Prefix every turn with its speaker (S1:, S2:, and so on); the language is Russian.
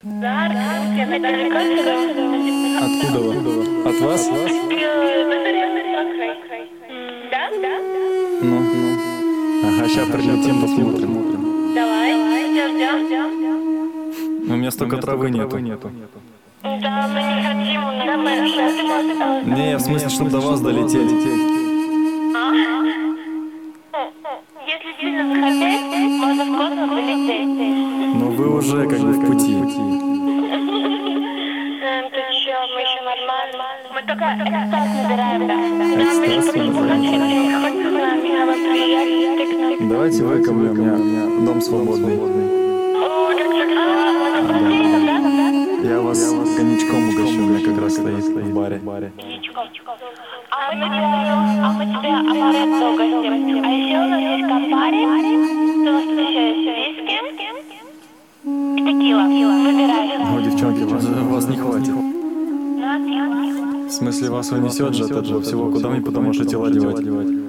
S1: Откуда вы? От вас? Ну. Ага, сейчас прилетим, посмотрим.
S2: Давай, ждем.
S1: У меня столько травы нету.
S2: Да, мы не хотим,
S1: Не, в смысле, чтобы до вас долететь.
S2: Если сильно захотеть, можно в космос полететь.
S1: Но вы уже как бы в пути.
S2: Ты чё, мы еще нормально. Мы только экстаз набираем, да.
S1: Давайте выкомлю, у меня дом свободный. Я вас коньячком угощу, у меня как раз стоит в баре.
S2: А мы тебя амаретто угостим. А еще у нас есть кампари, что у нас тут еще есть виски и текила. Выбирай.
S1: Ну, девчонки, вас не хватит. В смысле, вас унесет же от этого всего, куда мне потом ваши тела девать?